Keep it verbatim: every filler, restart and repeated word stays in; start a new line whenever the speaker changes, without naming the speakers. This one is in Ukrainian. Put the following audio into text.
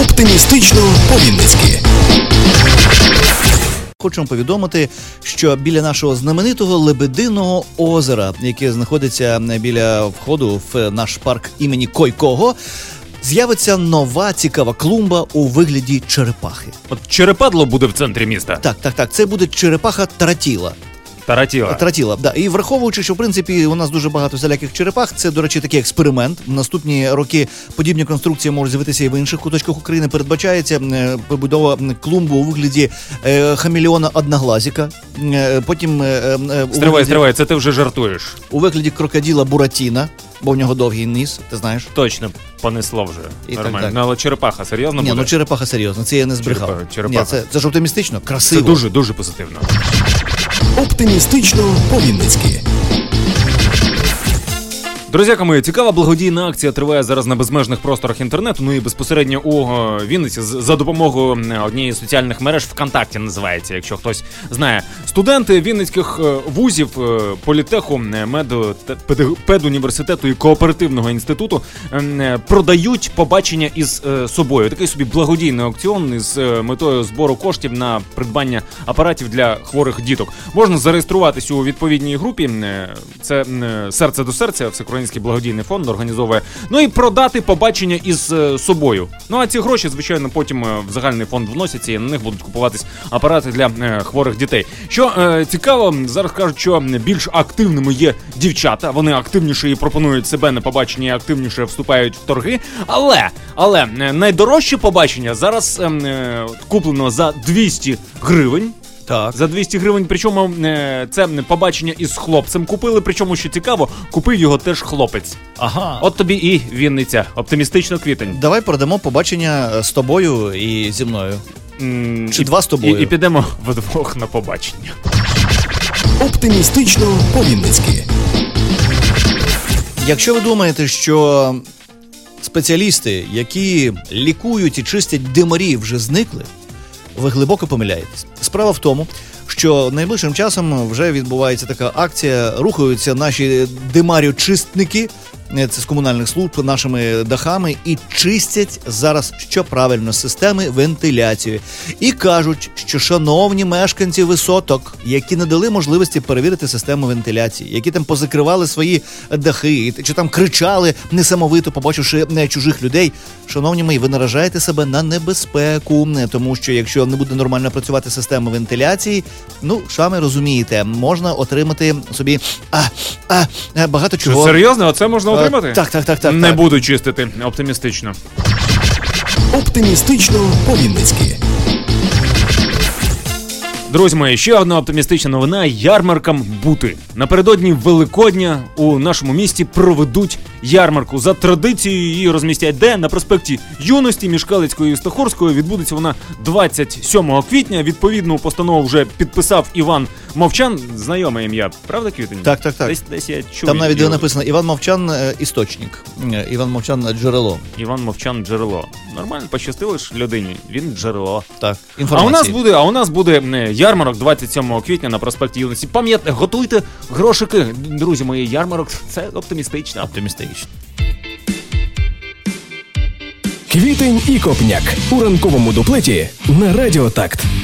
Оптимістично по-вінницьки.
Хочемо повідомити, що біля нашого знаменитого Лебединого озера, яке знаходиться біля входу в наш парк імені Койкого, з'явиться нова цікава клумба у вигляді черепахи.
От черепадло буде в центрі міста?
Так, так, так. Це буде черепаха Таратіла.
Таратіла.
Таратіла, да. І враховуючи, що в принципі у нас дуже багато всіляких черепах, це, до речі, такий експеримент. В наступні роки подібні конструкції можуть з'явитися і в інших куточках України. Передбачається е, побудова клумби у вигляді е, хамелеона одноглазіка. Е, потім е, е,
Стривай,
вигляді,
стривай, це ти вже жартуєш.
У вигляді крокодила Буратіно, бо в нього довгий ніс, ти знаєш.
Точно, понесло вже.
І
нормально.
так, так.
Ну, але черепаха, серйозно
Ні,
буде?
ну черепаха серйозно, це я не збрехав.
Черепаха, черепаха.
Ні, це, це ж оптимістично, красиво.
Це дуже, дуже позитивно.
Оптимістично по-вінницьки.
Друзяка мої, цікава благодійна акція триває зараз на безмежних просторах інтернету, ну і безпосередньо у Вінниці за допомогою однієї з соціальних мереж ВКонтакті називається, якщо хтось знає. Студенти вінницьких вузів, політеху, меду, педуніверситету і кооперативного інституту продають побачення із собою. Такий собі благодійний аукціон із метою збору коштів на придбання апаратів для хворих діток. Можна зареєструватись у відповідній групі, це «Серце до серця», всеукраїнський благодійний фонд організовує. Ну і продати побачення із е, собою. Ну а ці гроші, звичайно, потім е, в загальний фонд вносяться і на них будуть купуватись апарати для е, хворих дітей. Що е, цікаво, зараз кажуть, що більш активними є дівчата. Вони активніше і пропонують себе на побачення, і активніше вступають в торги. Але, але е, найдорожче побачення зараз е, е, куплено за двісті гривень.
Так.
За двісті гривень, причому е, це побачення із хлопцем купили, причому, що цікаво, купив його теж хлопець.
Ага.
От тобі і Вінниця. Оптимістично квітень.
Давай продамо побачення з тобою і зі мною.
М-
Чи
і,
два з тобою.
І, і підемо вдвох на побачення.
Оптимістично по-вінницьки.
Якщо ви думаєте, що спеціалісти, які лікують і чистять димарі, вже зникли, ви глибоко помиляєтесь. Справа в тому, що найближчим часом вже відбувається така акція, рухаються наші димарю-чистники, це з комунальних служб, нашими дахами, і чистять зараз, що правильно, системи вентиляції. І кажуть, що шановні мешканці висоток, які не дали можливості перевірити систему вентиляції, які там позакривали свої дахи, чи там кричали несамовито, побачивши чужих людей, шановні мої, ви наражаєте себе на небезпеку, тому що якщо не буде нормально працювати система вентиляції, ну, саме розумієте, можна отримати собі а, а, багато чого.
Що, серйозно? Оце можна отримати?
Так, так, так, так.
Не
так.
буду чистити. Оптимістично.
Оптимістично по-вінницьки.
Друзі мої, ще одна оптимістична новина – ярмаркам бути. Напередодні Великодня у нашому місті проведуть ярмарку. За традицією її розмістять де? На проспекті Юності між Калицькою і Стахурською. Відбудеться вона двадцять сьомого квітня. Відповідну постанову вже підписав Іван Мовчан. Знайоме ім'я, правда, Квітень?
Так, так, так.
Десь, десь я чув.
Там навіть
його.
написано Іван Мовчан – істочник, Іван Мовчан – джерело.
Іван Мовчан – джерело. Нормально, пощастило ж людині. Він – джерело.
Так,
А
інформації.
у нас буде, а у нас буде ярмарок двадцять сьомого квітня на проспекті Юності. Пам'ятайте, готуйте грошики. Друзі мої, ярмарок – це оптимістично.
Оптимістично.
Квітень і Копняк у ранковому дуплеті на Радіо Такт.